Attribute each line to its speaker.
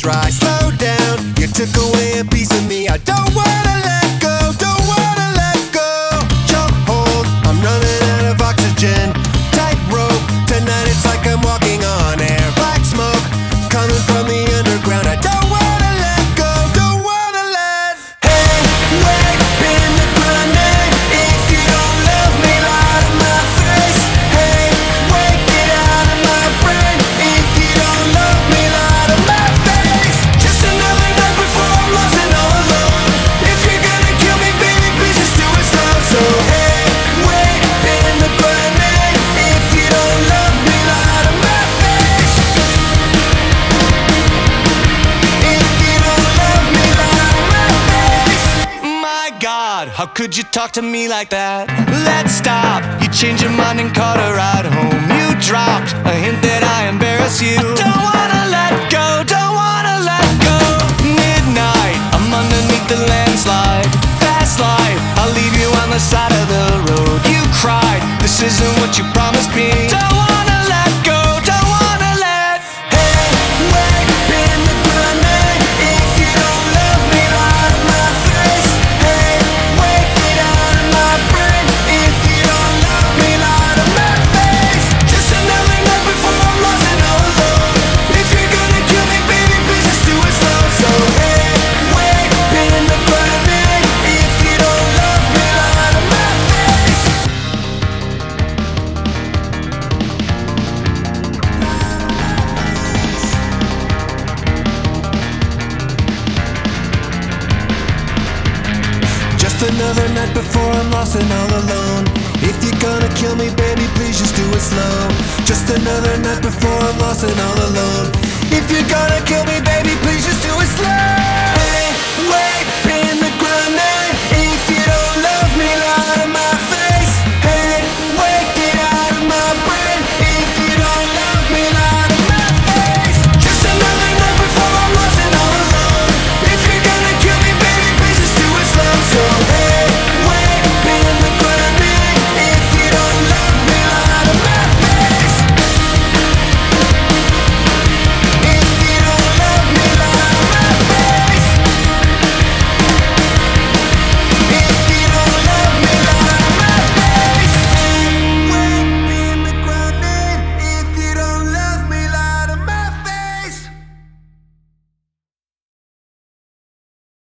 Speaker 1: try. Slow down, you took away a piece of me. I don't wanna let go, don't wanna let go. Jump hold, I'm running out of oxygen. Tight rope, tonight it's like I'm walking on air. Black smoke, coming from the underground. I don't wanna let go, don't wanna let. Hey, wait, pin the grenade. If you don't love me, lie to my face. Hey, wait, get out of my brain. If you don't love me, lie to my face. Just another night before I'm lost and all alone. If you're gonna kill me, baby, please just do it slow. So hey, wait, pin the grenade. If you don't love me, lie to my face. If you don't love me, lie to my face. My God, how could you talk to me like that? Let's stop. You changed your mind and caught a ride home. You dropped a hint that I embarrass you. Don't wanna let go, don't wanna let go. Midnight, I'm underneath the landslide. Fast life, I'll leave you on the side of the road. You cried, this isn't what you promised me. Don't wanna let go, don't wanna let. Hey, wait, pin the grenade. If you don't love me, lie to my face. Hey, wait, get out of my brain. If you don't love me, lie to my face. Just another night before I'm lost and all alone. If you're gonna kill me, baby, please just do it slow. So hey, wait, pin the grenade. If you don't love me, lie to my face. Just another night before I'm lost and all alone. If you're gonna kill me, baby, please just do it slow. Just another night before I'm lost and all alone. If you're gonna kill me, baby, please just do it slow. Hey,